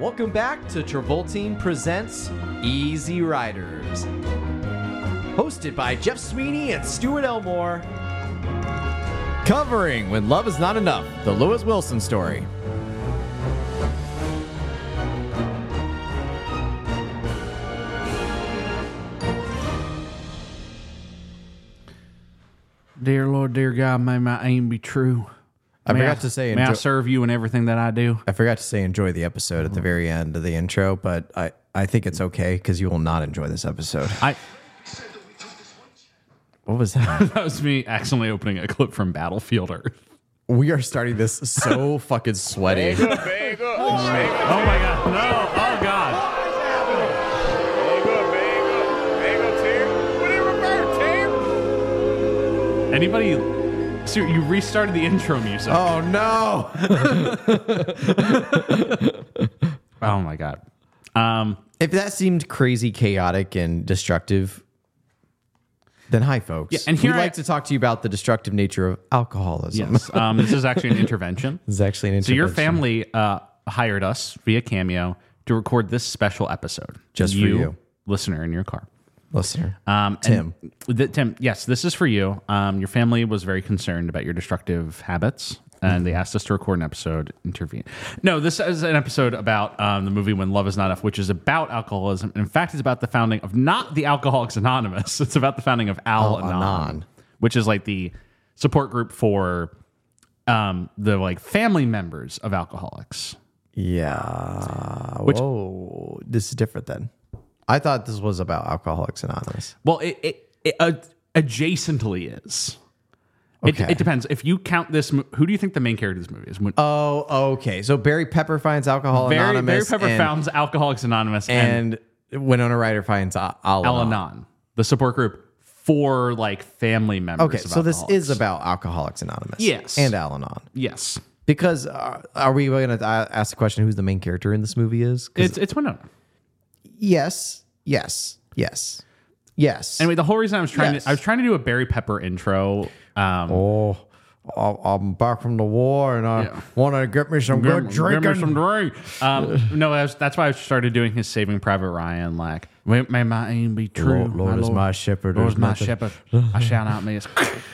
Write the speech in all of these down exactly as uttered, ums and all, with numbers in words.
Welcome back to Travoltine Presents Easy Riders. Hosted by Jeff Sweeney and Stuart Elmore. Covering When Love Is Not Enough, the Lewis Wilson story. Dear Lord, dear God, may my aim be true. I may forgot I, to say, may I enjoy- serve you in everything that I do. I forgot to say enjoy the episode at the very end of the intro, but I, I think it's okay because you will not enjoy this episode. I What was that? that was me accidentally opening a clip from Battlefield Earth. We are starting this so fucking sweaty. Oh my God! No! Oh God! Anybody? So you restarted the intro music. Oh no! Oh my God! Um, If that seemed crazy, chaotic, and destructive, then hi, folks. Yeah, and here we'd I- like to talk to you about the destructive nature of alcoholism. yes. Um, this is actually an intervention. This is actually an So your intervention. family uh, hired us via Cameo to record this special episode. Just for you. Listener in your car. listener. Um, Tim. and th- Tim, yes, this is for you. Um, your family was very concerned about your destructive habits, and they asked us to record an episode, intervene. No, this is an episode about um, the movie When Love Is Not Enough, which is about alcoholism. In fact, it's about the founding of not the Alcoholics Anonymous. It's about the founding of Al-Anon, Al-Anon. which is like the support group for um, the like family members of alcoholics. Yeah. Which- Whoa. This is different then. I thought this was about Alcoholics Anonymous. Well, it, it, it uh, adjacently is. It, Okay. it depends. If you count this, mo- who do you think the main character of this movie is? When, Oh, okay. So Barry Pepper finds Alcohol Barry, Barry Anonymous. Pepper and, founds Alcoholics Anonymous and, and Winona Ryder finds Al- Al-Anon. Al-Anon, the support group for like family members. Okay, of so this alcoholics. is about Alcoholics Anonymous. Yes. And Al-Anon. Yes, Because uh, are we going to ask the question who's the main character in this movie is? 'Cause it's it's Winona. yes, yes, yes, yes. Anyway, the whole reason I was trying Yes. to I was trying to do a Barry Pepper intro. Um, Oh, I- I'm back from the war and I Yeah. want to get me some Give good me- drinking. Give me some drink. Um, no, that's, that's why I started doing his Saving Private Ryan. Like, may, may my aim be true. Lord, Lord is my shepherd, Lord is there's my nothing- shepherd. I shall not miss.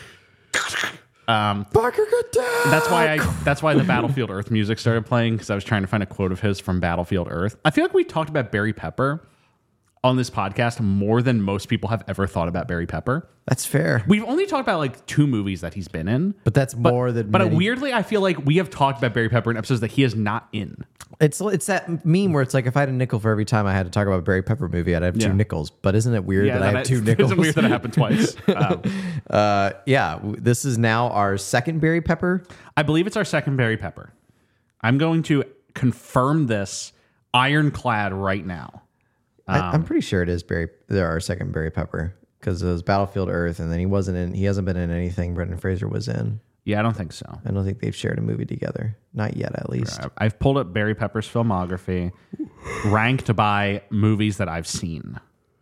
Um, Barker, good day. that's why I. That's why the Battlefield Earth music started playing, because I was trying to find a quote of his from Battlefield Earth. I feel like we talked about Barry Pepper on this podcast more than most people have ever thought about Barry Pepper. That's fair. We've only talked about like two movies that he's been in. But that's But- more than But many- weirdly, I feel like we have talked about Barry Pepper in episodes that he is not in. It's it's that meme where it's like if I had a nickel for every time I had to talk about a Barry Pepper movie, I'd have two Yeah. nickels. But isn't it weird that, I have two nickels? It's weird that it happened twice. Um, Uh, yeah, w- this is now our second Barry Pepper. I believe it's our second Barry Pepper. I'm going to confirm this ironclad right now. I, I'm pretty sure it is Barry. There our second Barry Pepper because it was Battlefield Earth, and then he wasn't in. He hasn't been in anything Brendan Fraser was in. Yeah, I don't think so. I don't think they've shared a movie together. Not yet, at least. I've pulled up Barry Pepper's filmography, ranked by movies that I've seen.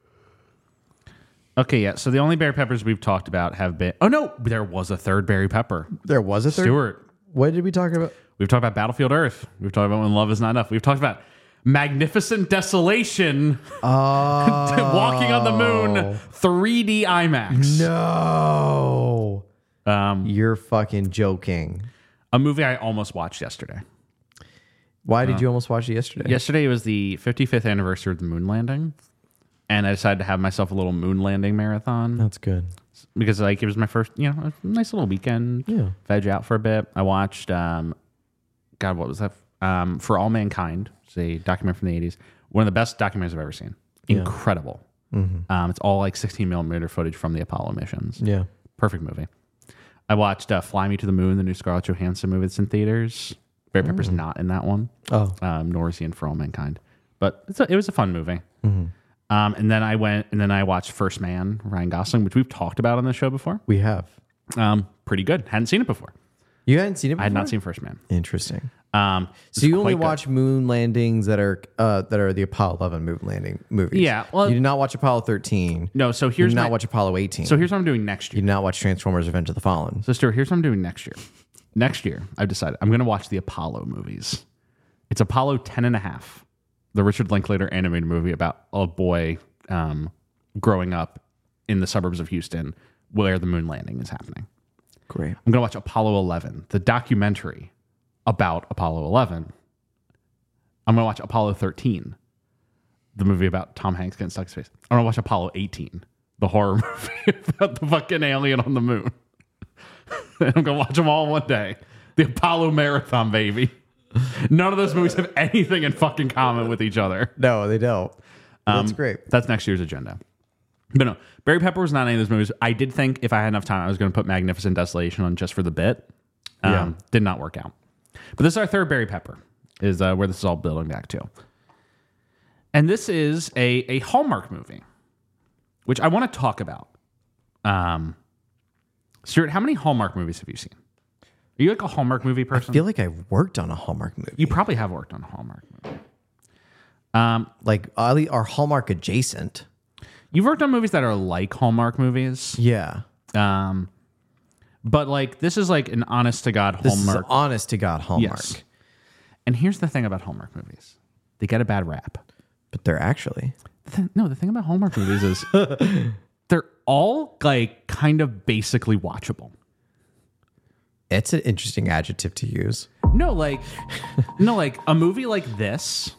Okay, yeah. So the only Barry Peppers we've talked about have been. Oh no, there was a third Barry Pepper. There was a third. Stuart. What did we talk about? We've talked about Battlefield Earth. We've talked about When Love Is Not Enough. We've talked about Magnificent Desolation. Oh, Walking on the Moon, three D IMAX. no! Um, You're fucking joking. a movie I almost watched yesterday. Why did you almost watch it yesterday? Yesterday was the fifty-fifth anniversary of the moon landing, and I decided to have myself a little moon landing marathon That's good. because like it was my first, you know, a nice little weekend. Yeah. Veg out for a bit. I watched, um, God, what was that? Um, For All Mankind. It's a documentary from the eighties. One of the best documentaries I've ever seen. Incredible. Um, it's all like sixteen millimeter footage from the Apollo missions. Yeah. Perfect movie. I watched uh, Fly Me to the Moon, the new Scarlett Johansson movie that's in theaters. Barry Pepper's not in that one. Oh. Um, nor is he in For All Mankind. But it's a, it was a fun movie. Um, and then I went and then I watched First Man, Ryan Gosling, which we've talked about on the show before. We have. Um, pretty good. Hadn't seen it before. You hadn't seen it before? I had not seen First Man. Interesting. Um, So you only quite good. watch moon landings that are uh, that are the Apollo eleven moon landing movies. Yeah, well- you did not watch Apollo thirteen. No, so You here's did not my, watch Apollo eighteen. so here's what I'm doing next you year. did not watch Transformers: Revenge of the Fallen. So Stuart, here's what I'm doing next year. Next year, I've decided I'm going to watch the Apollo movies. It's Apollo ten and a half. the Richard Linklater animated movie about a boy um, growing up in the suburbs of Houston where the moon landing is happening. Great. I'm going to watch Apollo eleven, the documentary about Apollo eleven. I'm going to watch Apollo thirteen, the movie about Tom Hanks getting stuck in space. I'm going to watch Apollo eighteen, the horror movie about the fucking alien on the moon. And I'm going to watch them all one day. The Apollo Marathon, baby. None of those movies have anything in fucking common with each other. No, they don't. That's Um, great. That's next year's agenda. But no, Barry Pepper was not in any of those movies. I did think if I had enough time, I was going to put Magnificent Desolation on just for the bit. Um, Yeah. Did not work out. But this is our third Barry Pepper, is uh, where this is all building back to. And this is a, a Hallmark movie, which I want to talk about. Um, Stuart, how many Hallmark movies have you seen? Are you like a Hallmark movie person? I feel like I've worked on a Hallmark movie. You probably have worked on a Hallmark movie. Um, like Ali are Hallmark adjacent. You've worked on movies that are like Hallmark movies. Yeah. Um, but like this is like an honest to God This Hallmark. is honest to God Hallmark. Yes. And here's the thing about Hallmark movies: they get a bad rap. But they're actually. The thing, no, the thing about Hallmark movies is they're all like kind of basically watchable. It's an interesting adjective to use. No, like no, like a movie like this,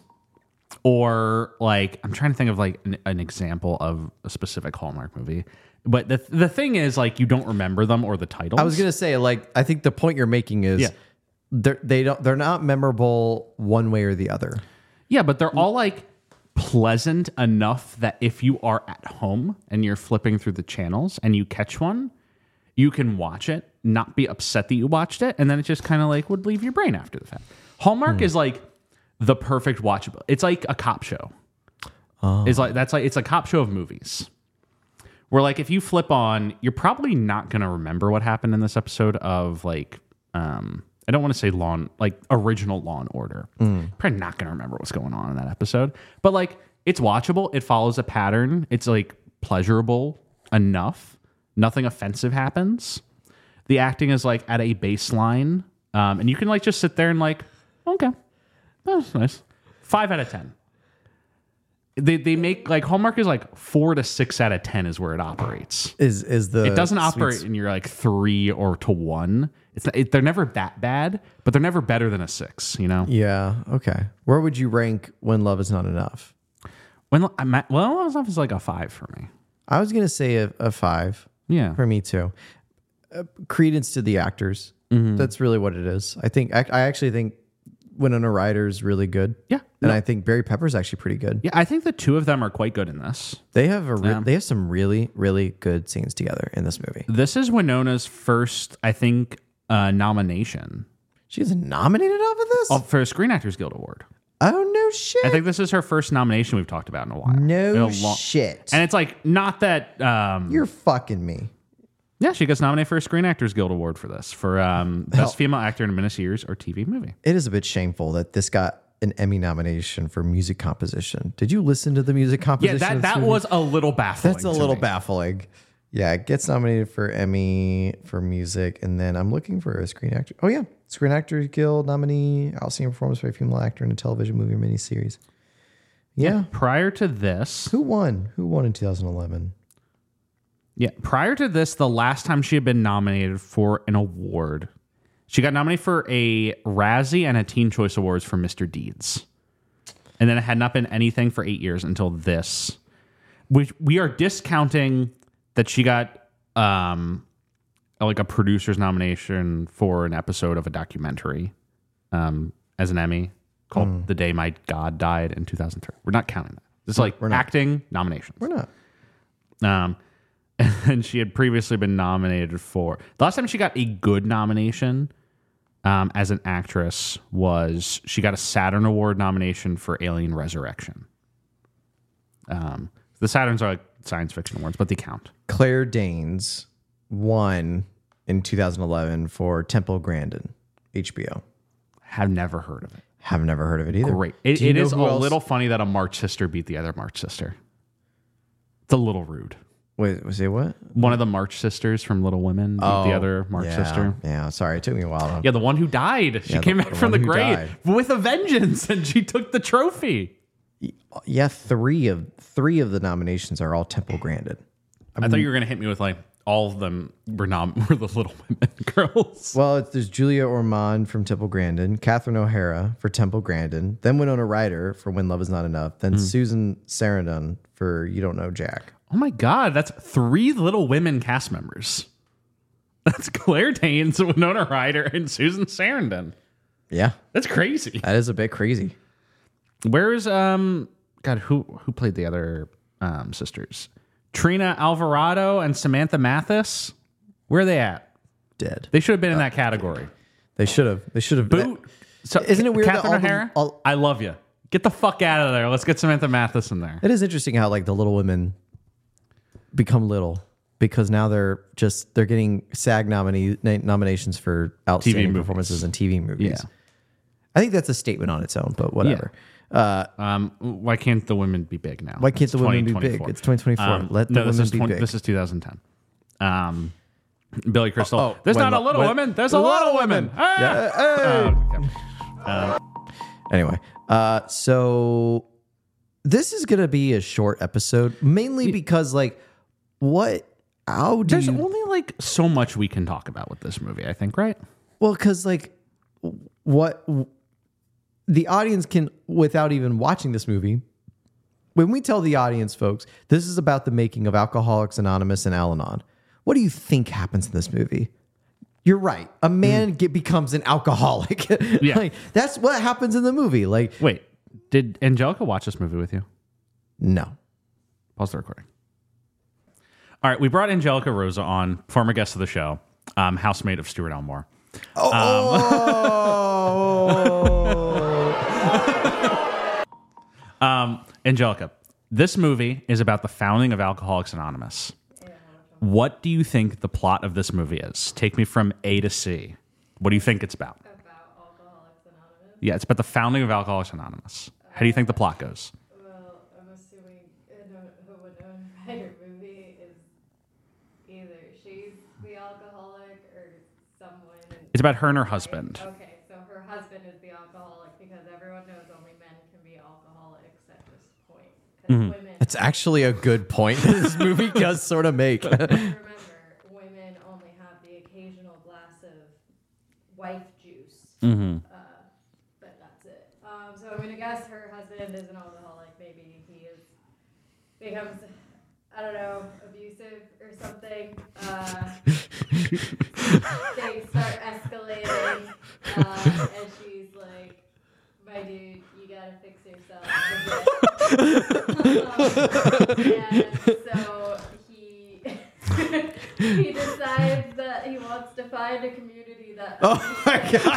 or like I'm trying to think of like an, an example of a specific Hallmark movie. But the the thing is, like, you don't remember them or the titles. I was gonna say, like, I think the point you're making is Yeah. they're they don't they're not memorable one way or the other. Yeah, but they're all like pleasant enough that if you are at home and you're flipping through the channels and you catch one, you can watch it, not be upset that you watched it, and then it just kind of like would leave your brain after the fact. Hallmark is like the perfect watchable. It's like a cop show. Oh. It's like that's like it's a cop show of movies. Where like if you flip on, you're probably not gonna remember what happened in this episode of like um I don't want to say Law and, like original Law and Order. Probably not gonna remember what's going on in that episode. But like it's watchable. It follows a pattern. It's like pleasurable enough. Nothing offensive happens. The acting is like at a baseline, um, and you can like just sit there and like, okay, that's nice. Five out of ten. They they make like Hallmark is like four to six out of ten is where it operates. Is is the It doesn't sweet operate in your like three or to one. It's not, it, they're never that bad, but they're never better than a six. You know. Yeah. Okay. Where would you rank When Love Is Not Enough? When I'm at, well, Love Is Enough is like a five for me. I was gonna say a, a five Yeah. for me too. Uh, credence to the actors. That's really what it is. I think I, I actually think Winona Ryder's really good. Yeah. And No. I think Barry Pepper's actually pretty good. Yeah, I think the two of them are quite good in this. They have a re- Yeah. they have some really really good scenes together in this movie. This is Winona's first, I think, uh, nomination She's nominated off of this. oh, for a Screen Actors Guild Award. Oh no shit! I think this is her first nomination we've talked about in a while. In a no long- shit. And it's like not that. Um, You're fucking me. yeah, she gets nominated for a Screen Actors Guild Award for this for um, best female actor in a miniseries or T V movie. It is a bit shameful that this got an Emmy nomination for music composition. Did you listen to the music Yeah, composition? that of this that movie? was a little baffling. That's a to little me. baffling. Yeah, it gets nominated for Emmy for music, and then I'm looking for a Screen Actor. Oh yeah, Screen Actors Guild nominee, outstanding performance by a female actor in a television movie or miniseries. Yeah. Prior to this, Who won? Who won in two thousand eleven? yeah, prior to this, the last time she had been nominated for an award, she got nominated for a Razzie and a Teen Choice Awards for Mister Deeds. And then it had not been anything for eight years until this. Which we are discounting that she got um, like a producer's nomination for an episode of a documentary um, as an Emmy called The Day My God Died in two thousand three. We're not counting that. This is like not. acting nominations. We're not. Um, and she had previously been nominated for the last time she got a good nomination um, as an actress was she got a Saturn Award nomination for Alien Resurrection. Um, the Saturns are like science fiction awards, but they count. Claire Danes won in two thousand eleven for Temple Grandin, H B O. Have never heard of it. Have never heard of it either. Great. It, Do you it know is a who else- little funny that a March sister beat the other March sister. It's a little rude. Wait, was it what? One of the March sisters from Little Women beat the other March Oh, yeah, sister. Yeah, sorry, it took me a while. To, Yeah, the one who died. She Yeah, came the- back the from the one who grave died. with a vengeance, and she took the trophy. Yeah, three of three of the nominations are all Temple Grandin. I thought you were going to hit me with like all of them were nom- were the Little Women girls. Well, it's, there's Julia Ormond from Temple Grandin, Catherine O'Hara for Temple Grandin, then Winona Ryder for When Love Is Not Enough, then Susan Sarandon for You Don't Know Jack. Oh my God, that's three Little Women cast members. That's Claire Danes, Winona Ryder, and Susan Sarandon. Yeah, That's crazy. that is a bit crazy. Where's um God, who who played the other um sisters? Trina Alvarado and Samantha Mathis. Where are they at? Dead. They should have been in that category. They should have. They should have. Boot. So Isn't it weird that Catherine all the- O'Hara? all- I love you. Get the fuck out of there. Let's get Samantha Mathis in there. It is interesting how like the Little Women become little because now they're just they're getting SAG nominee na- nominations for outstanding movies. performances in T V movies. Yeah. I think that's a statement on its own, but whatever. Uh, Um, why can't the women be big now? Why can't It's the women be twenty twenty-four. big? It's twenty twenty-four. Um, Let the no, this women is be twenty big. This is two thousand ten. Um, Billy Crystal. Oh, there's when not a lo- little when- women. There's a lot of women. Ah! Yeah, hey. Oh, okay. Anyway, uh, so this is gonna be a short episode, mainly because like, what? How do There's you? only like so much we can talk about with this movie. I think, right? Well, because like, what the audience can, without even watching this movie, when we tell the audience, folks, this is about the making of Alcoholics Anonymous and Al-Anon. What do you think happens in this movie? You're right. A man get, becomes an alcoholic. Yeah. Like, that's what happens in the movie. Like, Wait, did Angelica watch this movie with you? no. Pause the recording. All right, we brought Angelica Rosa on, former guest of the show, um, housemate of Stuart Elmore. Oh. Um, Angelica, this movie is about the founding of Alcoholics Anonymous. What do you think the plot of this movie is? Take me from A to C. What do you think it's about? About Alcoholics Anonymous? Yeah, it's about the founding of Alcoholics Anonymous. How do you think the plot goes? Well, I'm assuming in a, the Winona Ryder movie is either she's the alcoholic or someone. It's about her and her husband. Okay, so her husband is the alcoholic because everyone knows only men can be alcoholics at this point. Because Mm-hmm. women. It's actually a good point that this movie does sort of make. Remember, women only have the occasional glass of wife juice. Mm-hmm. Uh, but that's it. Um, so I'm gonna guess her husband is an alcoholic. Maybe he is becomes, I don't know, abusive or something. Uh, things start escalating, uh, and she's like, "My dude, you gotta fix yourself." And so he he decides that he wants to find a community that Oh my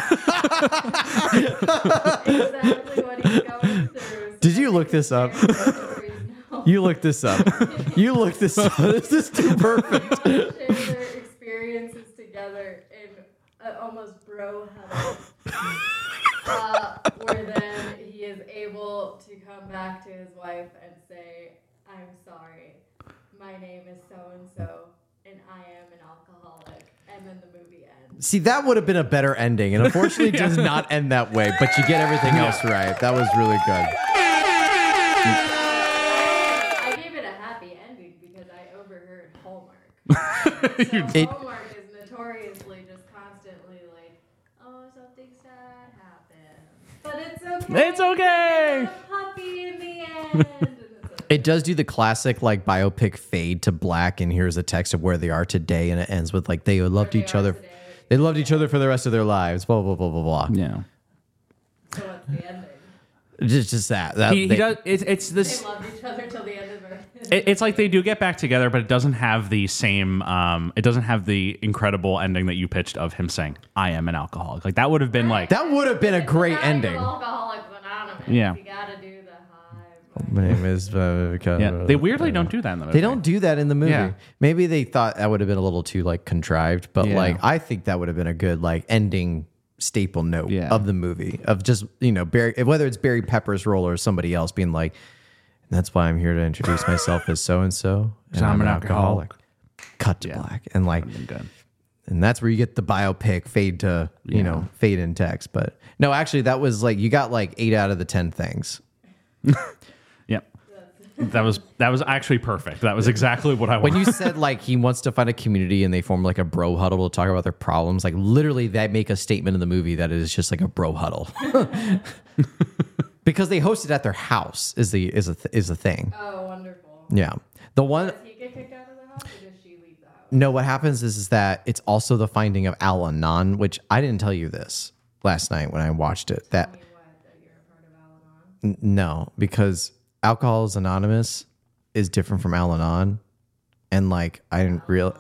God. exactly what he's going through. So Did you that look they this can up? share their stories now. You look this up. You look this up. This is too perfect. They want to share their experiences together in an almost bro huddle, uh, where then he is able to come back to his wife and say, "I'm sorry, my name is so and so, and I am an alcoholic," and then the movie ends. See, that would have been a better ending, and unfortunately, it does not end that way. But you get everything else right. That was really good. I gave it a happy ending because I overheard Hallmark. So It- Hallmark is notoriously just constantly like, "Oh, something sad happened, but it's okay. It's okay." We got a puppy in the end." And it's okay. It does do the classic like biopic fade to black, and here's a text of where they are today, and it ends with like they loved they each are other. today. They loved each other for the rest of their lives. Blah blah blah blah blah. Yeah. So what's the ending? Just just that. that He, he they- does. It's it's this. They loved each other till the end of their. It, it's like they do get back together, but it doesn't have the same. Um, it doesn't have the incredible ending that you pitched of him saying, "I am an alcoholic." Like that would have been like. That would have been a great It's the ending. Alcoholics Anonymous. Yeah. You gotta do the high. My name is. Uh, Yeah, they weirdly don't do that in the movie. They don't do that in the movie. Yeah. Maybe they thought that would have been a little too like contrived, but Yeah. like I think that would have been a good like ending staple note Yeah. of the movie of just you know Barry, whether it's Barry Pepper's role or somebody else being like, that's why I'm here to introduce myself as so and so, and I'm an alcoholic. Cut to Yeah. black, and like, Good. and that's where you get the biopic fade to you Yeah. know fade in text. But no, actually, that was like you got like eight out of the ten things. That was that was actually perfect. That was exactly what I When wanted. you said like he wants to find a community and they form like a bro huddle to talk about their problems, like literally that make a statement in the movie that it is just like a bro huddle. Because they host it at their house is the is a th- is a thing. Oh, wonderful. Yeah. The one Does he get kicked out of the house or does she leave the house? no, what happens is, is that it's also the finding of Al-Anon, which I didn't tell you this last night when I watched it. That Tell me what, that you're a part of Al-Anon? N- No, because Alcoholics Anonymous is different from Al-Anon, and like I didn't real.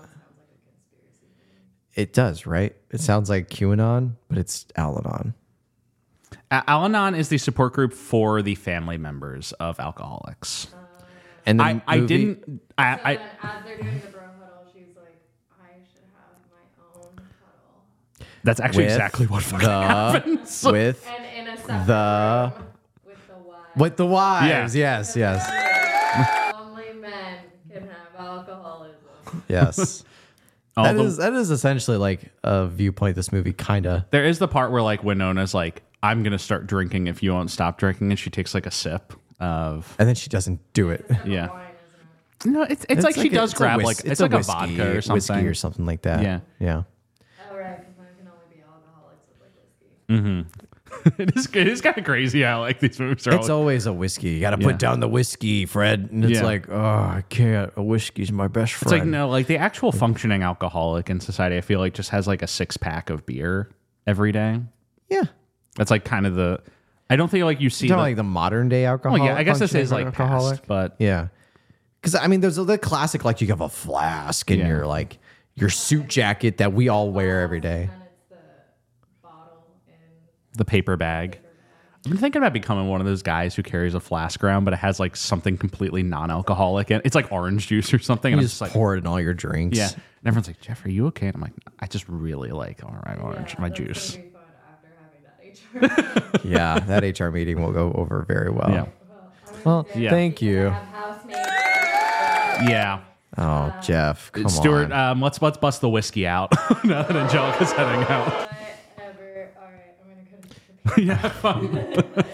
It does, right? It sounds like QAnon, but it's Al-Anon. A- Al-Anon is the support group for the family members of alcoholics. And the I, I movie- didn't. I, So I then as they're doing the bro huddle, she's like, I should have my own huddle. that's actually with exactly what fucking the happens. with And in a separate The- room with the wives. with the wives. Yeah. Yes, yes, Only men can have alcoholism. yes. All That the- is that is essentially like a viewpoint this movie kind of. There is the part where like Winona's like, I'm gonna start drinking if you won't stop drinking, and she takes like a sip of. And then she doesn't do it. Yeah. Wine, isn't it? No, it's it's, like, she a- does it's a grab whis- like it's, like a, whiskey, vodka or something. whiskey or something like that. Yeah. yeah. Oh, right, because men can only be alcoholics with like whiskey. it is it is kind of crazy how like these movies are. It's all, always a whiskey. You got to Yeah. put down the whiskey, Fred. And it's Yeah. like, oh, I can't. A whiskey's my best it's friend. like no, like the actual functioning alcoholic in society, I feel like just has like a six pack of beer every day. Yeah. That's like kind of the. I don't think like you see You know, the, like the modern day well, alcohol. yeah, I guess this functioning is like alcoholic. past, but Yeah. Because I mean, there's the classic, like you have a flask in Yeah. your like your suit jacket that we all wear every day. And it's the bottle in the paper bag. I've been thinking about becoming one of those guys who carries a flask around, but it has like something completely non-alcoholic and it's like orange juice or something. You And I'm just just like, pour it in all your drinks. yeah. And everyone's like, Jeff, are you okay? And I'm like, I just really like all right, orange, yeah, my that's juice. gonna be fun after having that H R. Yeah, that H R meeting will go over very well. Yeah. Well, Yeah. thank you. Have housemates. Yeah. Oh, Jeff, come Stuart, on. um, let's let's bust the whiskey out now that Angelica's heading out. Whatever. All right, I'm gonna cut it. Yeah, fine.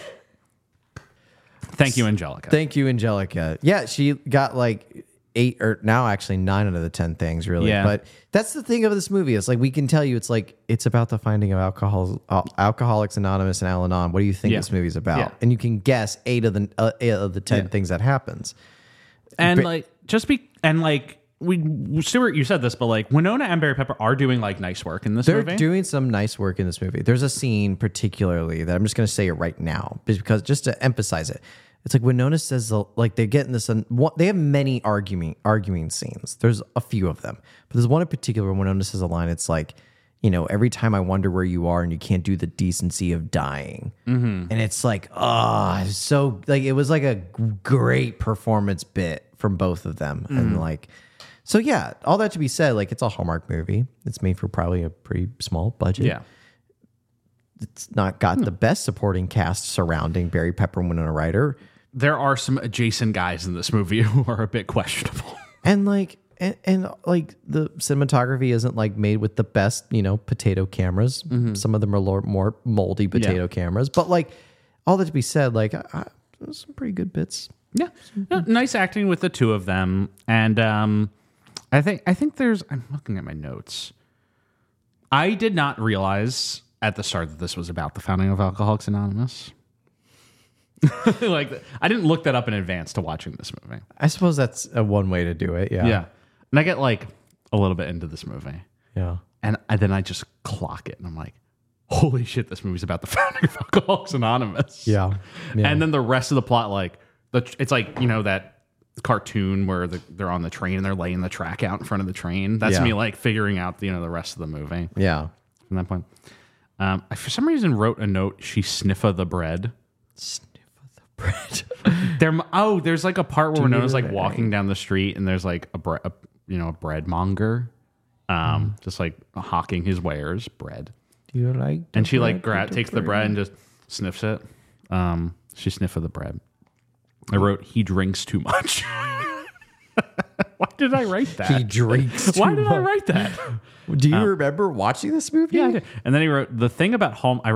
Thank you, Angelica. Thank you, Angelica. Yeah, she got like eight or now actually nine out of the ten things, really. Yeah. But that's the thing of this movie. It's like we can tell you, it's like it's about the finding of alcohol, uh, Alcoholics Anonymous and Al-Anon. What do you think Yeah. this movie's about? Yeah. And you can guess eight of the uh, eight of the ten Yeah. things that happens. and Ba- like just be and like we Stuart, you said this, but like Winona and Barry Pepper are doing like nice work in this They're movie. doing some nice work in this movie. There's a scene particularly that I'm just going to say it right now because just to emphasize it. It's like Winona says, the- like they're getting this. Un- one, they have many arguing arguing scenes. There's a few of them, but there's one in particular. When Winona says a line, it's like, you know, every time I wonder where you are, and you can't do the decency of dying. Mm-hmm. And it's like, oh, so like it was like a great performance bit from both of them, and like, so yeah. All that to be said, like it's a Hallmark movie. It's made for probably a pretty small budget. yeah. It's not got the best supporting cast surrounding Barry Pepper and Winona Ryder. There are some adjacent guys in this movie who are a bit questionable. And like and, and like the cinematography isn't like made with the best, you know, potato cameras. Some of them are lo- more moldy potato Yeah. cameras. But like all that to be said, like I, I, there's some pretty good bits. Yeah. Yeah, nice acting with the two of them, and um, I think I think there's. I'm looking at my notes. I did not realize at the start that this was about the founding of Alcoholics Anonymous. Like I didn't look that up in advance to watching this movie. I suppose that's a one way to do it. Yeah. Yeah, and I get like a little bit into this movie, Yeah. and I, then I just clock it, and I'm like, "Holy shit! This movie's about the founding of Alcoholics Anonymous." Yeah. Yeah. And then the rest of the plot, like the it's like you know that cartoon where the, they're on the train and they're laying the track out in front of the train. That's Yeah. me like figuring out you know the rest of the movie yeah. from that point. Um, I for some reason wrote a note. She sniffa the bread. Sniff of the bread. There, oh, there's like a part where Winona's like Dude. walking down the street and there's like a, bre- a you know a bread monger, um, just like hawking his wares, bread. Do you like? And the she like bread gra- with takes the bread and just sniffs it. Um, she sniffa the bread. I wrote, he drinks too much. Why did I write that? He drinks. Why too did I much. write that? Do you remember watching this movie? Yeah, I did. And then he wrote the thing about home. I wrote,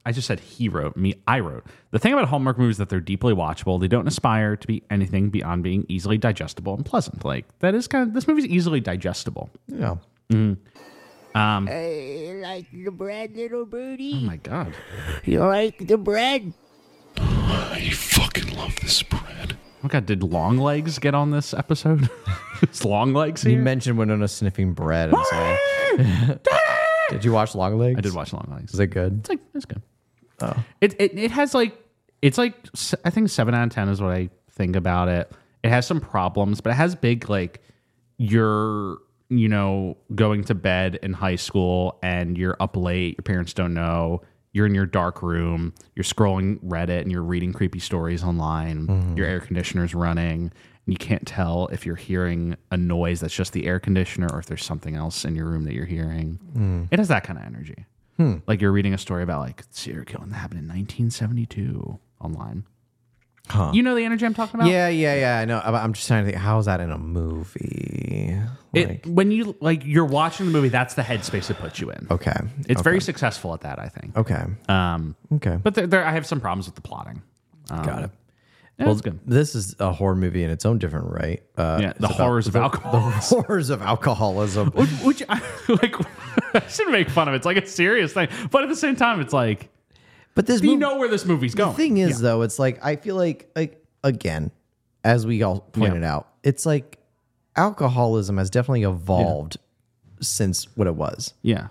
I just said he wrote. Me, I wrote. The thing about Hallmark movies is that they're deeply watchable. They don't aspire to be anything beyond being easily digestible and pleasant. Like that is kind of this movie's easily digestible. Yeah. Um, Hey, like the bread, little oh birdie? my god. You like the bread? I fucking love this bread. Oh my god, did Long Legs get on this episode? Is Long Legs You here? mentioned Winona sniffing bread. And so. Did you watch Long Legs? I did watch Long Legs. Is it good? It's like it's good. Oh, it, it it has like it's like s- I think seven out of ten is what I think about it. It has some problems, but it has big like you're you know going to bed in high school and you're up late. Your parents don't know. You're in your dark room. You're scrolling Reddit and you're reading creepy stories online. Your air conditioner's running. And you can't tell if you're hearing a noise that's just the air conditioner or if there's something else in your room that you're hearing. It has that kind of energy. Like you're reading a story about like serial killing that happened in nineteen seventy-two online. Huh. You know the energy I'm talking about? Yeah, yeah, yeah. I know. I'm I'm just trying to think. How is that in a movie? It, Like, when you like you're watching the movie, that's the headspace it puts you in. okay. It's okay. very successful at that, I think. Okay. Um, Okay. but there, there, I have some problems with the plotting. Um, Got it. Yeah, Well, it's good. this is a horror movie in its own different right. Uh, Yeah, it's the about horrors of the- alcohol. The horrors of alcoholism. Which, which I, like, I shouldn't make fun of it. It's like a serious thing, but at the same time, it's like But this you movie, know where this movie's going. the thing is, though, it's like I feel like, like again, as we all pointed out, it's like alcoholism has definitely evolved since what it was. yeah,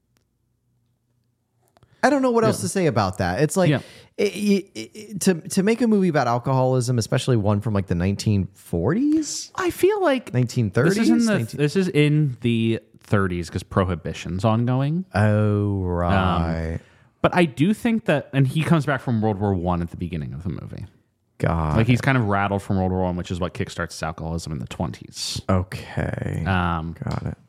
I don't know what else to say about that. It's like Yeah. it, it, it, to to make a movie about alcoholism, especially one from like the nineteen forties, I feel like nineteen thirties. this is in the this is in the thirties because prohibition's ongoing. oh right, But I do think that, and he comes back from World War One at the beginning of the movie. God. Like he's kind of rattled from World War One, which is what kickstarts his alcoholism in the twenties. okay, Um, got it.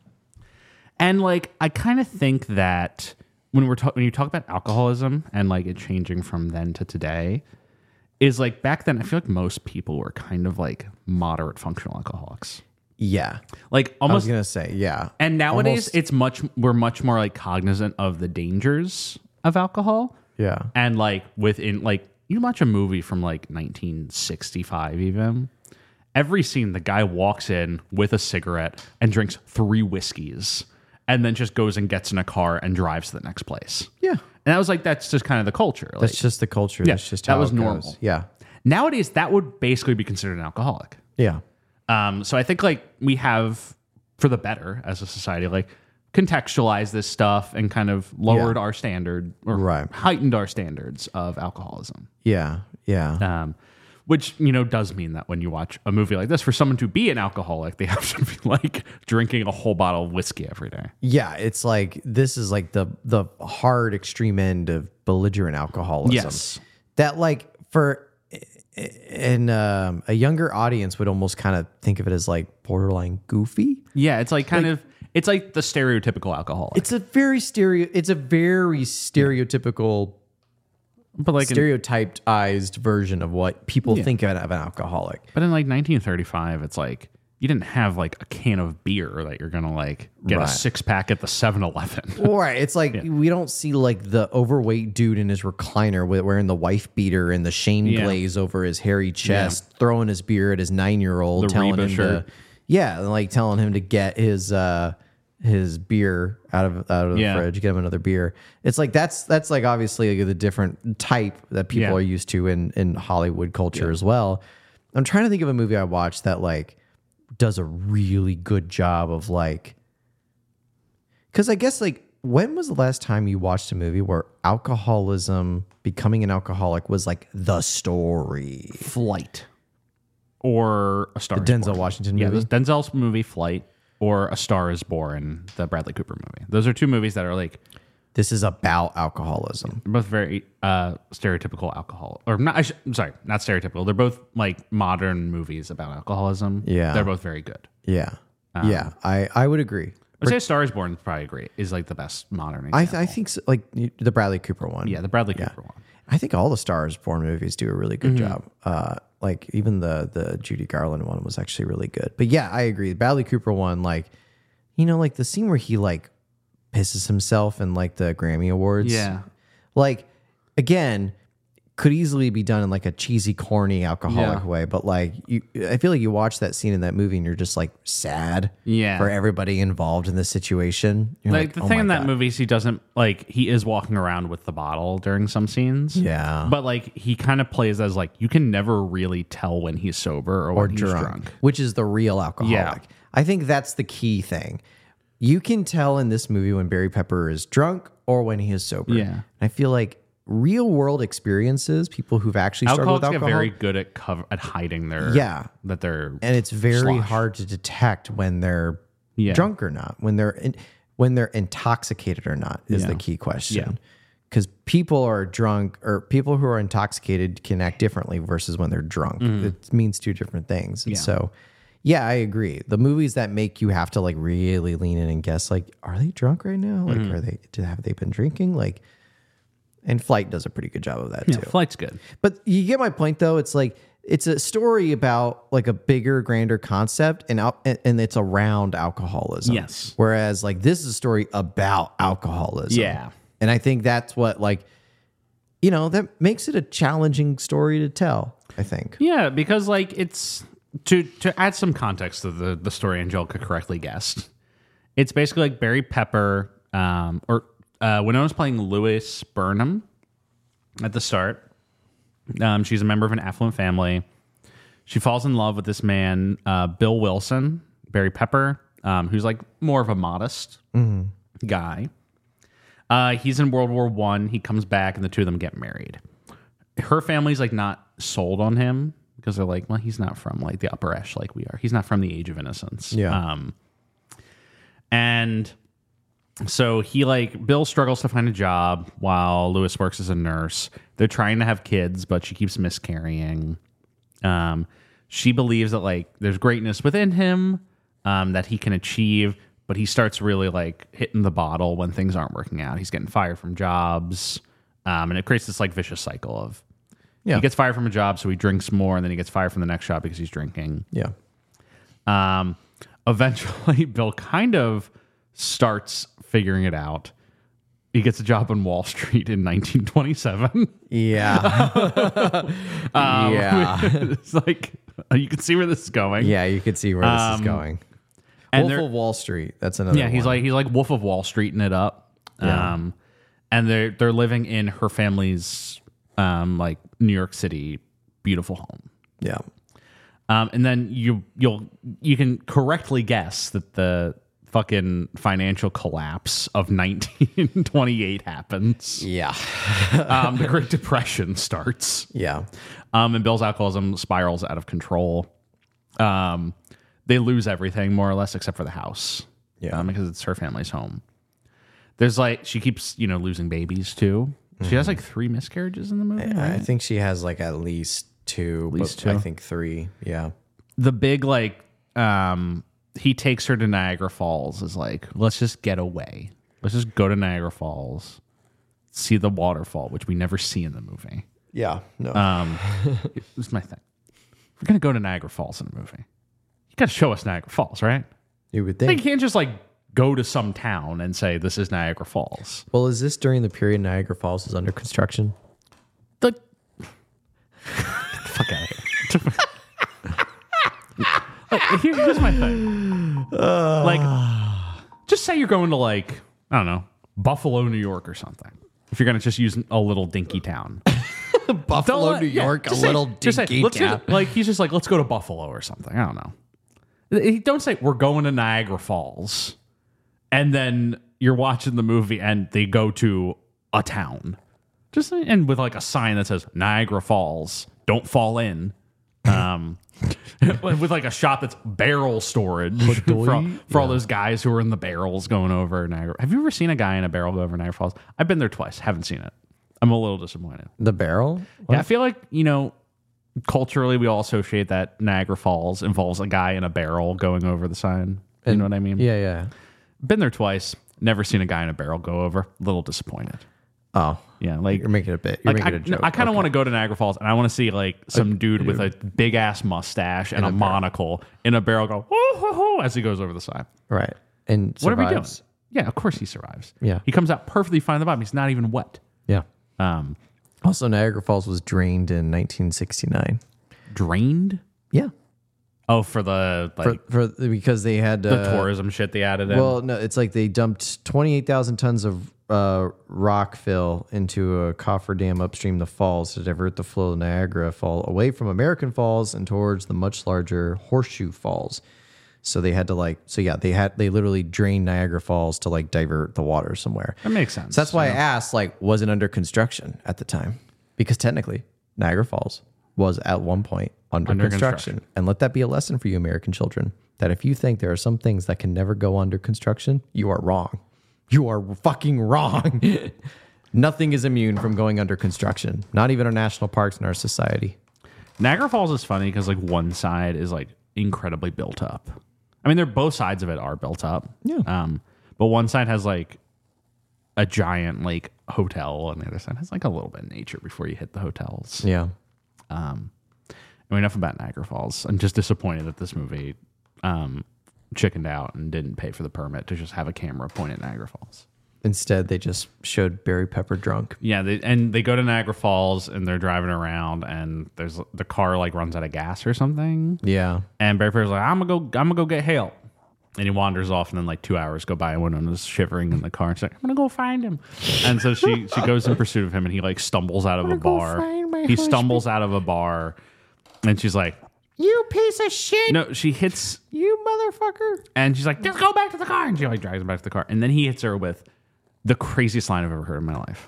And like, I kind of think that when we're ta- when you talk about alcoholism and like it changing from then to today, is like back then I feel like most people were kind of like moderate functional alcoholics. Yeah, Like I was almost, gonna say yeah. and nowadays almost- it's much we're much more like cognizant of the dangers of alcohol. Yeah, And like within like you watch a movie from like nineteen sixty-five even. Every scene, the guy walks in with a cigarette and drinks three whiskeys and then just goes and gets in a car and drives to the next place. yeah. And that was like, that's just kind of the culture. Like, That's just the culture. Yeah, That's just that how was it normal. goes. Yeah, nowadays, that would basically be considered an alcoholic. yeah, Um, so I think like we have, for the better as a society, like contextualized this stuff and kind of lowered Yeah. our standard or Right. heightened our standards of alcoholism. yeah, yeah. Um, which, you know, does mean that when you watch a movie like this, for someone to be an alcoholic, they have to be like drinking a whole bottle of whiskey every day. Yeah, it's like this is like the the hard extreme end of belligerent alcoholism. Yes. That like for and um, a younger audience would almost kind of think of it as like borderline goofy. Yeah, it's like kind of, it's like the stereotypical alcoholic. It's a very stereo. It's a very stereotypical, but like, in, stereotyped version of what people think of, of an alcoholic. but in like nineteen thirty-five, it's like, you didn't have like a can of beer that you're going to like get Right. a six pack at the seven eleven. Right. It's like we don't see like the overweight dude in his recliner with wearing the wife beater and the shame Yeah. glaze over his hairy chest, throwing his beer at his nine year old, The telling Reba him shirt. to, yeah, like telling him to get his uh his beer out of out of the Yeah. fridge, get him another beer. It's like that's that's like obviously like the different type that people Yeah. are used to in in Hollywood culture as well. I'm trying to think of a movie I watched that like does a really good job of like, because I guess like when was the last time you watched a movie where alcoholism, becoming an alcoholic, was like the story? Flight. Or A Star The is Denzel Born. Washington Yeah, movie? this Denzel's movie Flight or A Star is Born, the Bradley Cooper movie. Those are two movies that are like, This is about alcoholism. they're both very uh, stereotypical alcohol, or not. I sh- I'm sorry, not stereotypical. They're both like modern movies about alcoholism. Yeah. they're both very good. Yeah, Um, yeah, I I would agree. I'd say A Star is Born is probably great. Is like the best modern I example. I think so, like the Bradley Cooper one. yeah, the Bradley Yeah. Cooper one. I think all the Stars Born movies do a really good job. Uh, like even the the Judy Garland one was actually really good. But yeah, I agree. The Bradley Cooper one, like you know, like the scene where he like pisses himself in like the Grammy Awards. Yeah, Like again, could easily be done in like a cheesy, corny, alcoholic Yeah. way. But like, you, I feel like you watch that scene in that movie and you're just like sad Yeah. for everybody involved in this situation. You're Like, like, the oh thing my in that God. movie is he doesn't like he is walking around with the bottle during some scenes. Yeah. But like he kind of plays as like you can never really tell when he's sober or, or when he's drunk, drunk. which is the real alcoholic. Yeah. I think that's the key thing. You can tell in this movie when Barry Pepper is drunk or when he is sober. Yeah. And I feel like real world experiences, people who've actually struggled Alcoholics with get alcohol, very good at cover at hiding their Yeah. that they're and it's very slosh. hard to detect when they're Yeah. drunk or not, when they're in, when they're intoxicated or not is Yeah. the key Yeah. question. Because people are drunk or people who are intoxicated can act differently versus when they're drunk. It means two different things. And Mm-hmm. Yeah. so, yeah, I agree. The movies that make you have to like really lean in and guess, like, are they drunk right now? Like, Mm-hmm. are they? Do have they been drinking? Like, and Flight does a pretty good job of that Yeah, too. Flight's good. But you get my point, though. It's like it's a story about like a bigger, grander concept, and out, and, and it's around alcoholism. Yes. Whereas like this is a story about alcoholism. Yeah. And I think that's what like, you know, that makes it a challenging story to tell. I think. Yeah, because like it's to to add some context to the the story Angelica correctly guessed. It's basically like Barry Pepper, um, or uh, Winona's playing Louis Burnham at the start. Um, she's a member of an affluent family. She falls in love with this man, uh, Bill Wilson, Barry Pepper, um, who's like more of a modest guy. Uh, he's in World War One. He comes back, and the two of them get married. Her family's like not sold on him because they're like, well, he's not from like the upper echelon like we are. He's not from the Age of Innocence. Yeah. Um, and so he like Bill struggles to find a job while Lewis works as a nurse. They're trying to have kids, but she keeps miscarrying. Um, she believes that like there's greatness within him um, that he can achieve, but he starts really like hitting the bottle when things aren't working out. He's getting fired from jobs, um, and it creates this like vicious cycle of Yeah. he gets fired from a job, so he drinks more, and then he gets fired from the next job because he's drinking. Yeah. Um, eventually, Bill kind of starts figuring it out. He gets a job on Wall Street in nineteen twenty-seven. Yeah. Um, yeah. It's like you can see where this is going. Yeah. You could see where this Um, is going. and Wolf they're- of Wall Street. That's another. Yeah, he's one. like he's like Wolf of Wall Streeting it up. Yeah. Um, and they're they're living in her family's um like New York City beautiful home. yeah. Um, and then you you'll you can correctly guess that the fucking financial collapse of nineteen twenty-eight happens. Yeah. Um, the Great Depression starts. Yeah. Um, and Bill's alcoholism spirals out of control. Um, they lose everything more or less except for the house. Yeah. Um, because it's her family's home. There's like she keeps you know losing babies too. She has like three miscarriages in the movie. I Right? think she has like at least two, least but I two. think three. Yeah. The big like um, he takes her to Niagara Falls is like let's just get away. Let's just go to Niagara Falls, see the waterfall, which we never see in the movie. Yeah. No. Um, this is my thing. If we're gonna go to Niagara Falls in a movie, you got to show us Niagara Falls, right? you would Like, think. you can't just like go to some town and say this is Niagara Falls. Well, is this during the period Niagara Falls is under construction? The, Get the fuck out of here. Like, here- here's my thing. Like, just say you're going to like I don't know Buffalo, New York, or something. If you're gonna just use a little dinky town, Buffalo, Don't- New yeah, York, a just say- little just say, dinky let's go- town. like he's just like, let's go to Buffalo or something. I don't know. He- Don't say we're going to Niagara Falls, and then you're watching the movie and they go to a town, just say- and with like a sign that says Niagara Falls, don't fall in. Um, with like a shot that's barrel storage for, all, for all those guys who are in the barrels going over Niagara. Have you ever seen a guy in a barrel go over Niagara Falls? I've been there twice. Haven't seen it. I'm a little disappointed. The barrel? Yeah, I feel like, you know, culturally we all associate that Niagara Falls involves a guy in a barrel going over the sign. You know what I mean? Yeah, yeah. Been there twice. Never seen a guy in a barrel go over. A little disappointed. Oh, Yeah, like you're making it a bit. You're like, making I, it a joke. I kind of Okay. want to go to Niagara Falls and I want to see like some dude with a big ass mustache and a, monocle in a barrel go oh, ho, ho, as he goes over the side. Right. And What are we doing? survives. Yeah, of course he survives. Yeah. He comes out perfectly fine at the bottom. He's not even wet. Yeah. Um, Also, Niagara Falls was drained in nineteen sixty-nine. Drained? Yeah. Oh, for the like For, for because they had the uh, tourism shit they added in. Well, no, it's like they dumped twenty-eight thousand tons of uh, rock fill into a cofferdam upstream the falls to divert the flow of Niagara Fall away from American Falls and towards the much larger Horseshoe Falls. So they had to like, so yeah, they had, they literally drained Niagara Falls to like divert the water somewhere. That makes sense. So that's why I asked, like, was it under construction at the time? Because technically, Niagara Falls was at one point under, Under construction. construction. And let that be a lesson for you, American children, that if you think there are some things that can never go under construction, you are wrong. You are fucking wrong. Nothing is immune from going under construction, not even our national parks and our society. Niagara Falls is funny because like one side is like incredibly built up. I mean, they're both sides of it are built up. Yeah. Um, but one side has like a giant like hotel, and the other side has like a little bit of nature before you hit the hotels. Yeah. Um, and enough about Niagara Falls. I'm just disappointed that this movie um, chickened out and didn't pay for the permit to just have a camera point at Niagara Falls. Instead, they just showed Barry Pepper drunk. Yeah, they, and they go to Niagara Falls and they're driving around, and there's the car like runs out of gas or something. Yeah. And Barry Pepper's like, I'm gonna go, I'm gonna go get help. And he wanders off, and then like two hours go by, and Winona's shivering in the car. And she's like, I'm gonna go find him. And so she she goes in pursuit of him, and he like stumbles out of a bar. He stumbles out of a bar, and she's like, You piece of shit. no, she hits, You motherfucker. and she's like, just go back to the car. And she like drags him back to the car, and then he hits her with the craziest line I've ever heard in my life.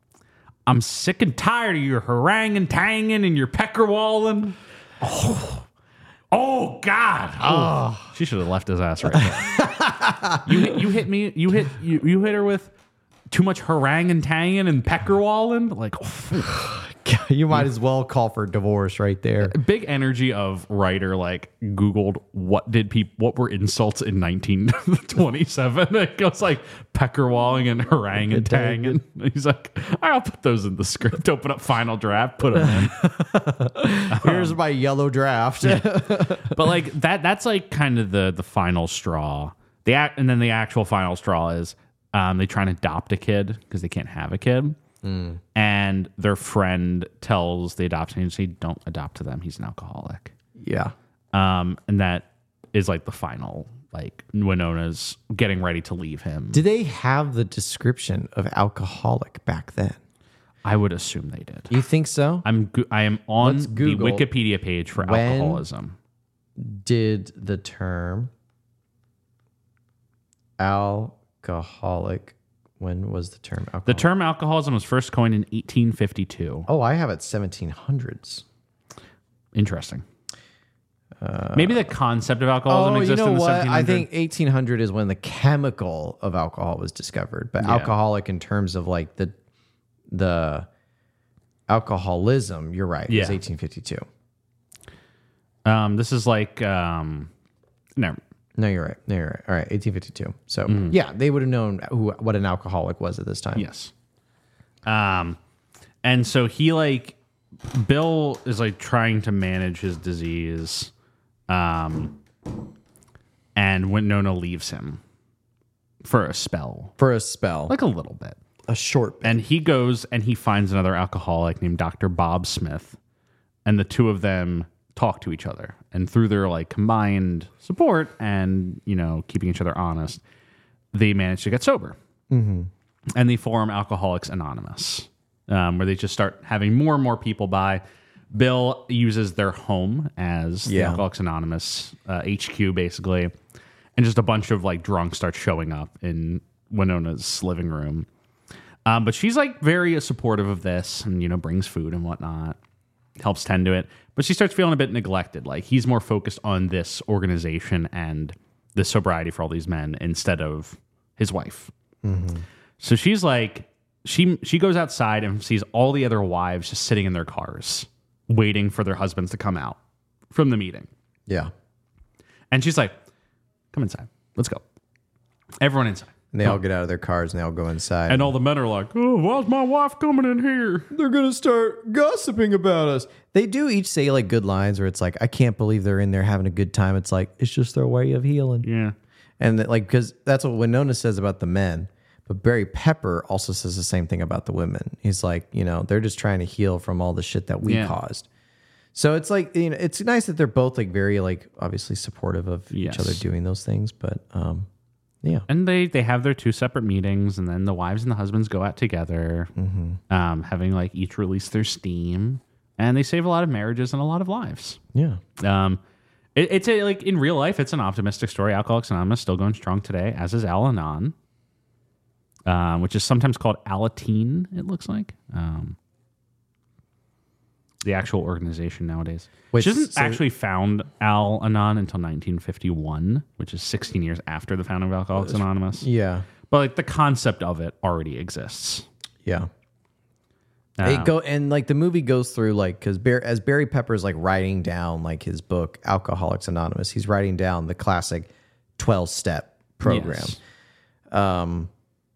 I'm sick and tired of your haranguing, tanging, and your peckerwalling. Oh, oh God! Oh, she should have left his ass right there. you hit, you hit me. You hit you, you hit her with too much haranguing, tanging, and peckerwalling. Like, oh, You might as well call for divorce right there. big energy of writer like Googled what did people what were insults in nineteen twenty-seven. It goes like peckerwalling and harangue and tang, and he's like, I'll put those in the script. Open up Final Draft, put them in. Here's my yellow draft. But like that that's like kind of the the final straw. The act, and then the actual final straw is um, they try and adopt a kid because they can't have a kid. Mm. And their friend tells the adoption agency, don't adopt them. He's an alcoholic. Yeah. Um, and that is like the final, like Winona's getting ready to leave him. Did they have the description of alcoholic back then? I would assume they did. You think so? I'm go- I am on Let's the Google Wikipedia page for when- alcoholism. Did the term alcoholic, when was the term alcoholic? The term alcoholism was first coined in eighteen fifty-two. Oh, I have it seventeen hundreds. Interesting. Maybe the concept of alcoholism Oh, you existed know in the what? seventeen hundreds. I think eighteen hundred is when the chemical of alcohol was discovered, but Yeah. alcoholic in terms of like the the alcoholism, you're right. It was Yeah. eighteen fifty-two. Um, this is like um, no, No, you're right. No, you're right. All right, eighteen fifty-two. So Mm-hmm. yeah, they would have known who what an alcoholic was at this time. yes. Um, and so he like Bill is like trying to manage his disease, um, and Winona leaves him for a spell, For a spell, like a little bit. a short. And he goes and he finds another alcoholic named Doctor Bob Smith, and the two of them talk to each other. And through their like combined support and, you know, keeping each other honest, they manage to get sober. Mm-hmm. And they form Alcoholics Anonymous, um, where they just start having more and more people by. Bill uses their home as the Yeah. Alcoholics Anonymous uh, H Q, basically. And just a bunch of like drunks start showing up in Winona's living room. Um, but she's like very supportive of this and, you know, brings food and whatnot, helps tend to it. But she starts feeling a bit neglected. Like he's more focused on this organization and the sobriety for all these men instead of his wife. Mm-hmm. So she's like, she she goes outside and sees all the other wives just sitting in their cars, waiting for their husbands to come out from the meeting. Yeah. And she's like, come inside. Let's go. Everyone inside. And they all get out of their cars and they all go inside. And all the men are like, oh, why's my wife coming in here? they're going to start gossiping about us. They do each say like good lines where it's like, I can't believe they're in there having a good time. It's like, it's just their way of healing. Yeah. And that, like, because that's what Winona says about the men. But Barry Pepper also says the same thing about the women. He's like, you know, they're just trying to heal from all the shit that we Yeah. caused. So it's like, you know, it's nice that they're both like very like obviously supportive of Yes. each other doing those things. But um, yeah, And they, they have their two separate meetings, and then the wives and the husbands go out together, um, having like each release their steam, and they save a lot of marriages and a lot of lives. yeah, Um, it, it's a like in real life, it's an optimistic story. Alcoholics Anonymous still going strong today, as is Al-Anon, um, which is sometimes called Alateen. It looks like um, the actual organization nowadays, which, Which- isn't so- actually found Al-Anon until nineteen fifty-one, which is sixteen years after the founding of Alcoholics Anonymous. yeah, But like the concept of it already exists. yeah. Um, It go and like the movie goes through like because Bar- as Barry Pepper's like writing down like his book Alcoholics Anonymous, he's writing down the classic twelve step program. Yes. Um,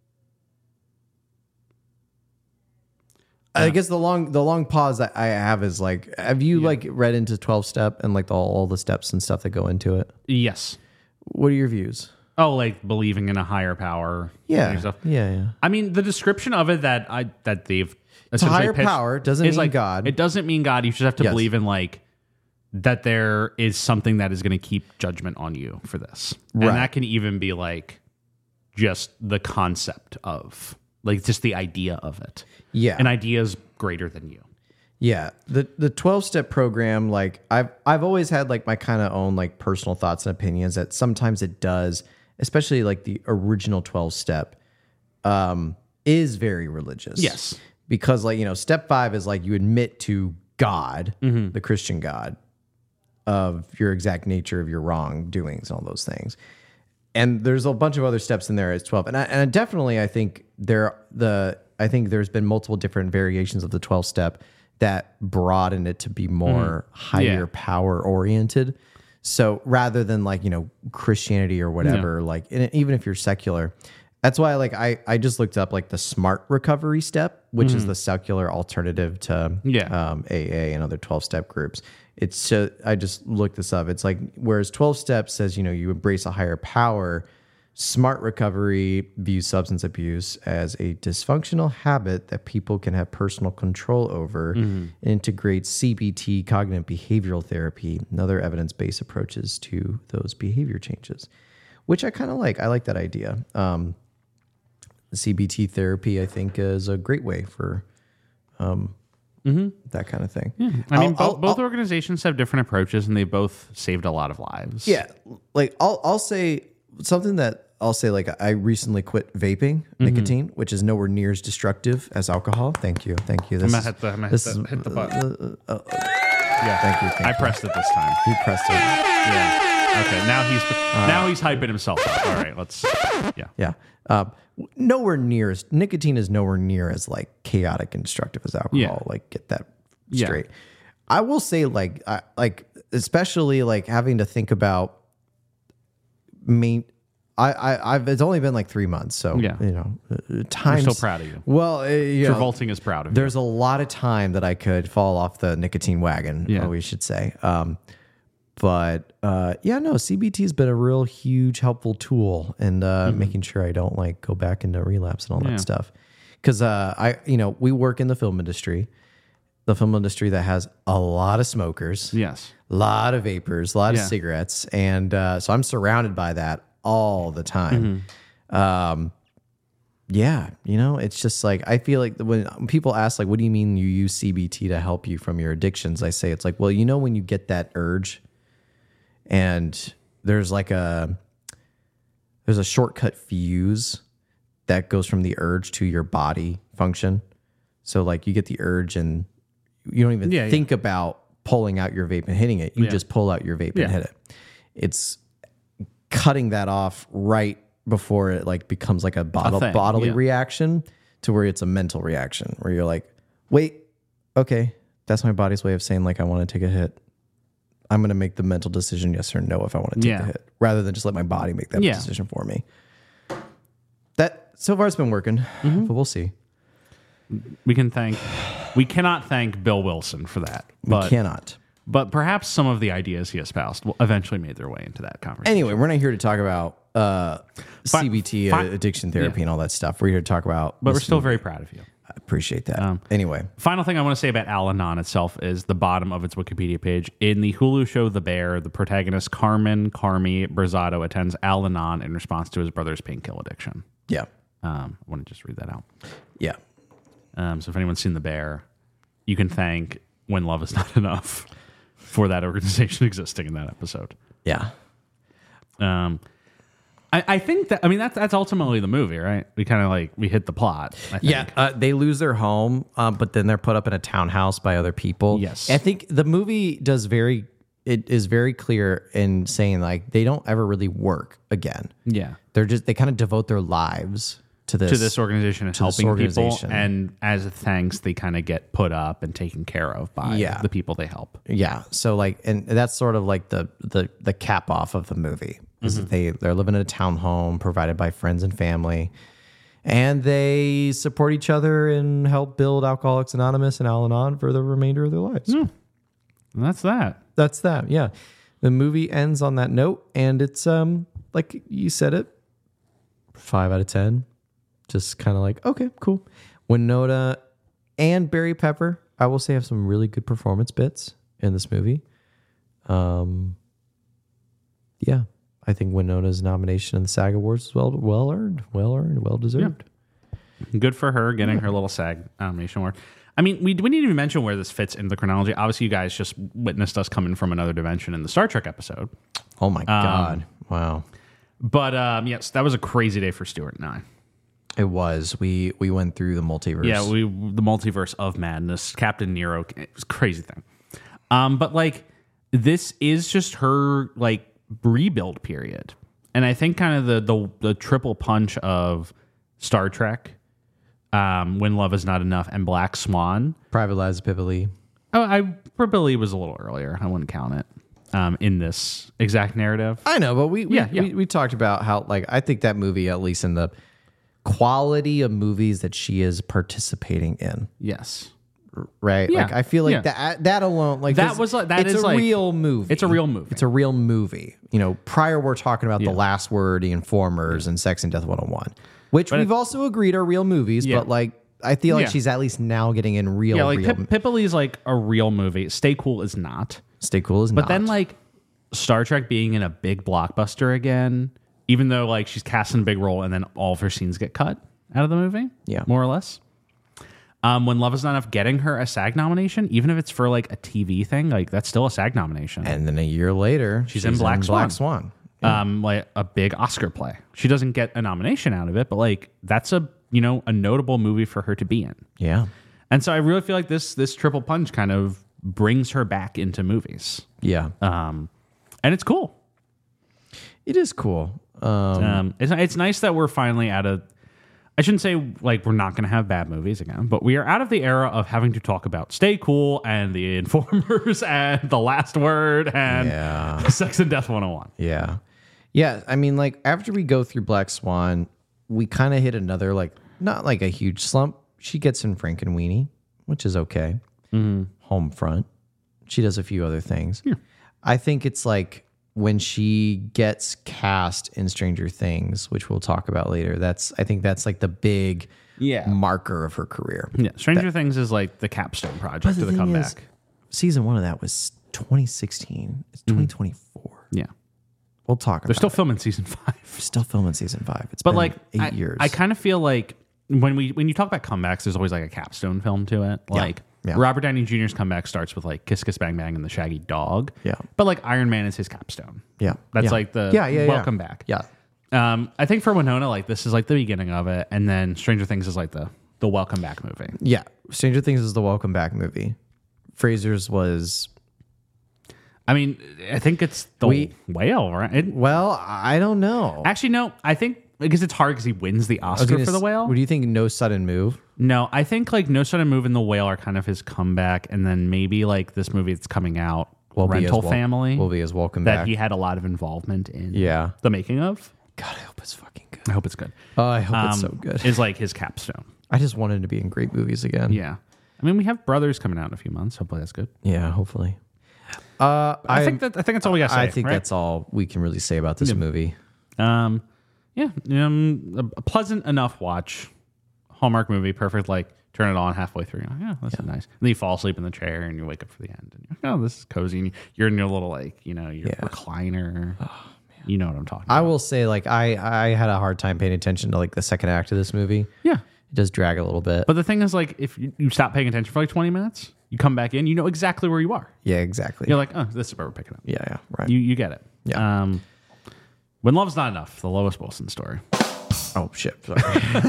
I guess the long the long pause that I have is like, have you like read into twelve step and like the, all the steps and stuff that go into it? Yes. What are your views? Oh, like believing in a higher power. Yeah, and stuff. yeah, yeah. I mean, the description of it that I that they've a essentially higher pitched power, doesn't is mean like God. It doesn't mean God. You just have to Yes. believe in like that there is something that is going to keep judgment on you for this, and Right. that can even be like just the concept of like just the idea of it. Yeah. An idea is greater than you. Yeah, the the twelve step program, like I've I've always had like my kind of own like personal thoughts and opinions that sometimes it does, especially like the original twelve step, um, is very religious. Yes. because like you know, step five is like you admit to God, the Christian God, of your exact nature of your wrongdoings and all those things. And there's a bunch of other steps in there as twelve, and I, and I definitely I think there the I think there's been multiple different variations of the twelve step that broaden it to be more higher Yeah. power oriented. So rather than like you know Christianity or whatever, like and even if you're secular, that's why like I I just looked up like the SMART recovery step, which is the secular alternative to Yeah. um, A A and other twelve step groups. It's so I just looked this up. It's like whereas twelve steps says, you know, you embrace a higher power, SMART recovery views substance abuse as a dysfunctional habit that people can have personal control over and integrates C B T, cognitive behavioral therapy, and other evidence-based approaches to those behavior changes, which I kind of like. I like that idea. Um, C B T therapy, I think, is a great way for um, that kind of thing. I mean, I'll- both, I'll- both organizations have different approaches, and they both saved a lot of lives. Yeah, like I'll I'll say something that I'll say like I recently quit vaping nicotine, which is nowhere near as destructive as alcohol. Thank you, thank you. This I'm is, gonna hit the, I'm gonna hit this the, is- hit the button. yeah, thank you. Thank I you. pressed it this time. You pressed it. Yeah. Okay. Now he's now he's hyping himself up. All right. Let's. Yeah. Yeah. Um, nowhere near as nicotine is nowhere near as like chaotic and destructive as alcohol. Yeah. Like get that Yeah. straight. I will say like I, like especially like having to think about main. I, I I've it's only been like three months, so Yeah. you know, uh, times. so proud of you. Well, uh, you know, Travolting is proud of you. there's a lot of time that I could fall off the nicotine wagon. Yeah. Yeah. we should say. Um, but uh, yeah, no, C B T has been a real huge helpful tool in uh, making sure I don't like go back into relapse and all Yeah. that stuff. Because uh, I, you know, we work in the film industry, the film industry that has a lot of smokers, Yes. a lot of vapors, a lot Yeah. of cigarettes, and uh, so I'm surrounded by that all the time. Um, yeah, you know, it's just like I feel like when people ask, like, "What do you mean you use C B T to help you from your addictions?" I say it's like, well, you know, when you get that urge, and there's like a there's a shortcut fuse that goes from the urge to your body function. So like you get the urge and you don't even Yeah, yeah. think about pulling out your vape and hitting it. You Yeah. just pull out your vape Yeah. and hit it. It's cutting that off right before it like becomes like a bottle, thing, bodily yeah. reaction to where it's a mental reaction where you're like, wait, okay, that's my body's way of saying like I want to take a hit. I'm going to make the mental decision yes or no if I want to take Yeah. the hit rather than just let my body make that Yeah. decision for me. That so far it's been working, Mm-hmm. but we'll see. We can thank. We cannot thank Bill Wilson for that. But we cannot. But perhaps some of the ideas he espoused will eventually made their way into that conversation. Anyway, we're not here to talk about uh, Fi- C B T, fi- uh, addiction therapy, and all that stuff. We're here to talk about. But we're this still movie. very proud of you. I appreciate that. Anyway, Final thing I want to say about Al-Anon itself is the bottom of its Wikipedia page. In the Hulu show The Bear, the protagonist Carmen Carmi Brazzado attends Al-Anon in response to his brother's painkiller addiction. yeah, Um, I want to just read that out. yeah, Um, so if anyone's seen The Bear, you can thank When Love Is Not Enough for that organization existing in that episode. yeah. Um, I, I think that, I mean, that's, that's ultimately the movie, right? We kind of like, we hit the plot. I think. Yeah, uh, they lose their home, um, but then they're put up in a townhouse by other people. Yes. I think the movie does very. It is very clear in saying like they don't ever really work again. Yeah. They're just they kind of devote their lives to this To this organization and to this helping organization. people. And as a thanks, they kind of get put up and taken care of by Yeah. the people they help. Yeah. So like, and that's sort of like the the the cap off of the movie is that they they're living in a townhome provided by friends and family, and they support each other and help build Alcoholics Anonymous and Al-Anon for the remainder of their lives. And that's that. That's that. Yeah. The movie ends on that note, and it's um like you said it, five out of ten. Just kind of like, okay, cool. Winona and Barry Pepper, I will say, have some really good performance bits in this movie. Um, yeah, I think Winona's nomination in the SAG Awards is well well earned, well earned, well deserved. Good for her getting her little SAG nomination award. I mean, we, we didn't even mention where this fits into the chronology. Obviously, you guys just witnessed us coming from another dimension in the Star Trek episode. Oh my god! Wow, But um, yes, that was a crazy day for Stuart and I. it was. We we went through the multiverse. Yeah, we the multiverse of madness, Captain Nero. It was a crazy thing. Um, but like this is just her like rebuild period, and I think kind of the the, the triple punch of Star Trek, um, When Love Is Not Enough, and Black Swan. Private Lives of Pippa Lee. Oh, I probably was a little earlier. I wouldn't count it um, in this exact narrative. I know, but we we, Yeah, yeah. we we talked about how like I think that movie, at least in the quality of movies that she is participating in, Yes, right? Yeah, Like I feel like yeah. that that alone, like That this- was like- that it's is a like- real movie. it's a real movie. It's a real movie. You know, prior we're talking about Yeah. The Last Word, The Informers, and Sex and Death one oh one, which But we've it- also agreed are real movies. Yeah. But like I feel like Yeah. she's at least now getting in real. yeah, like real. Pip- Pippa Lee's like a real movie. Stay Cool is not. Stay Cool is But not. then like Star Trek being in a big blockbuster again, even though like she's cast in a big role and then all of her scenes get cut out of the movie, Yeah. more or less. Um, when Love Is Not Enough getting her a SAG nomination, even if it's for like a T V thing, like that's still a SAG nomination. and then a year later, She's in Black Swan. Black Swan. Um, like a big Oscar play. She doesn't get a nomination out of it, but like that's a you know a notable movie for her to be in. Yeah. And so I really feel like this this triple punch kind of brings her back into movies. Yeah. Um, and it's cool. It is cool. Um, Um, it's it's nice that we're finally out of. I shouldn't say like we're not going to have bad movies again, but we are out of the era of having to talk about Stay Cool and The Informers and The Last Word and Yeah. Sex and Death one oh one. Yeah. Yeah. I mean, like, after we go through Black Swan, we kind of hit another, like, not like a huge slump. She gets in Frankenweenie, which is okay. Homefront. She does a few other things. I think it's like when she gets cast in Stranger Things, which we'll talk about later. That's, I think that's like the big Yeah. marker of her career. Yeah, Stranger Things is like the capstone project of the thing comeback. is, season one of that was twenty sixteen. It's twenty twenty-four. Yeah, We'll talk they're about still it. filming season five. Still filming season five. It's But been like eight I, years. I kind of feel like when we when you talk about comebacks, there's always like a capstone film to it. Like yeah. Robert Downey Junior's comeback starts with like Kiss Kiss Bang Bang and the Shaggy Dog. Yeah. But like Iron Man is his capstone. Yeah. That's yeah. like the yeah, yeah, welcome yeah. back. Yeah. Um, I think for Winona, like this is like the beginning of it, and then Stranger Things is like the the welcome back movie. Yeah. Stranger Things is the welcome back movie. Frasier's was, I mean, I think it's the We- whale, right? It- well, I don't know. actually, no. I think because it's hard because he wins the I was Oscar gonna for the s- whale. What do you think? No Sudden Move? No, I think like No Sudden Move and The Whale are kind of his comeback, and then maybe like this movie that's coming out, Will be Rental as wel- Family, Will be his welcome that back. he had a lot of involvement in. Yeah. the making of. God, I hope it's fucking good. I hope it's good. Oh, I hope it's so Um, good. Is like his capstone. I just want him to be in great movies again. Yeah, I mean we have Brothers coming out in a few months. Hopefully that's good. Yeah, hopefully. Uh, I, think that I think that's all we got to say. I think right? that's all we can really say about this movie. Um, yeah, um, a, a pleasant enough watch. Hallmark movie, perfect. Like turn it on halfway through. You're like, yeah, this is nice. And then you fall asleep in the chair and you wake up for the end. And you're like, oh, this is cozy. And you're in your little like, you know, your Yeah. recliner. Oh, you know what I'm talking I about. will say, like, I I had a hard time paying attention to like the second act of this movie. Yeah. It does drag a little bit. But the thing is, like, if you, you stop paying attention for like twenty minutes, you come back in, you know exactly where you are. Yeah, exactly. You're like, oh, this is where we're picking up. yeah, yeah, right. You you get it. Yeah. Um, When Love's Not Enough, the Lois Wilson story. oh shit. Sorry.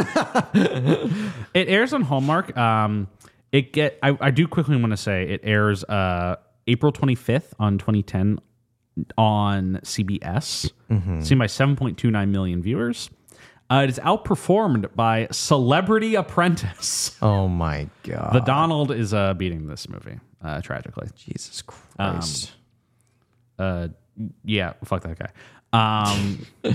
It airs on Hallmark. Um, it get. I, I do quickly want to say it airs uh, April twenty-fifth on twenty ten on C B S. Mm-hmm. Seen by seven point two nine million viewers. Uh, it is outperformed by Celebrity Apprentice. oh my god. The Donald is uh, beating this movie uh, tragically. Jesus Christ. Uh, yeah, fuck that guy. Um, that's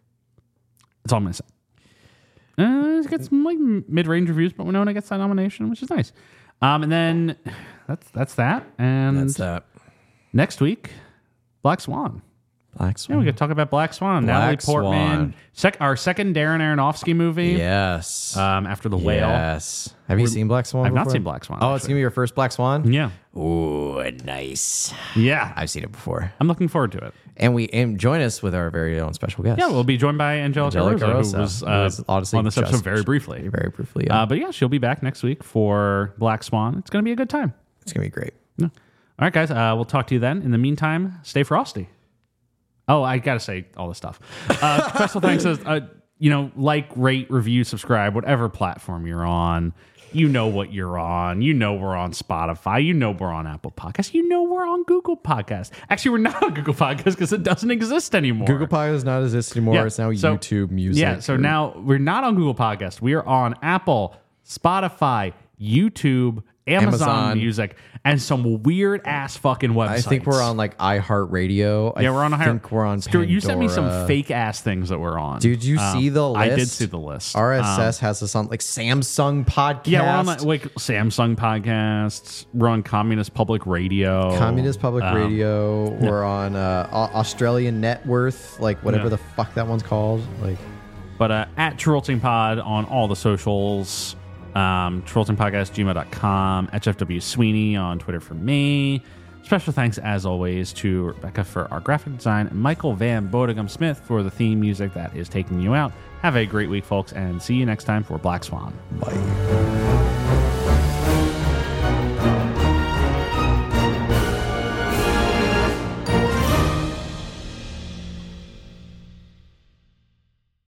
all I'm gonna say. Uh, it gets some like mid-range reviews, but Winona gets that nomination, which is nice. Um, and then that's that's that. And That's that. next week, Black Swan. Black Yeah, Swan. we could talk about Black Swan. Black Natalie Portman, Swan. sec- our second Darren Aronofsky movie. Yes. Um, after the whale. Yes. Have you seen Black Swan? I've not before? seen Black Swan, Oh, it's actually. gonna be your first Black Swan. Yeah, Ooh, nice. yeah. I've seen it before. I'm looking forward to it. And we and join us with our very own special guest. Yeah, we'll be joined by Angelica, Angelica Rosa, Rosa, who was, who uh, was honestly on this episode just- very briefly. very briefly. Yeah. Uh, but yeah, she'll be back next week for Black Swan. It's going to be a good time. it's gonna be great. Yeah. All right, guys. Uh, we'll talk to you then. In the meantime, stay frosty. Oh, I got to say all this stuff. Uh, special thanks. To, uh, you know, like, rate, review, subscribe, whatever platform you're on. You know what you're on. You know we're on Spotify. You know we're on Apple Podcasts. You know we're on Google Podcasts. Actually, we're not on Google Podcasts because it doesn't exist anymore. Google Pie does not exist anymore. Yeah, It's now so- YouTube Music. Yeah, so now we're not on Google Podcasts. We are on Apple, Spotify, YouTube, Amazon, Amazon. Music, and some weird ass fucking websites. I think we're on like iHeartRadio. Yeah, we're on a I higher. think we're on. Stuart, you sent me some Pandora. fake ass things that we're on. Did you Um, see the list? I did see the list. R S S Um, has us on like Samsung podcast. yeah, we're on like, like Samsung podcasts. We're on Communist Public Radio. Communist Public Um, Radio. We're on uh, Au- Australian Net Worth, like whatever Yeah. the fuck that one's called. Like, But uh, at Trolting Pod on all the socials. Um, Trolting Podcast, gmail dot com. H F W Sweeney on Twitter for me. Special thanks, as always, to Rebecca for our graphic design and Michael Van Bodegum Smith for the theme music that is taking you out. Have a great week, folks, and see you next time for Black Swan. bye.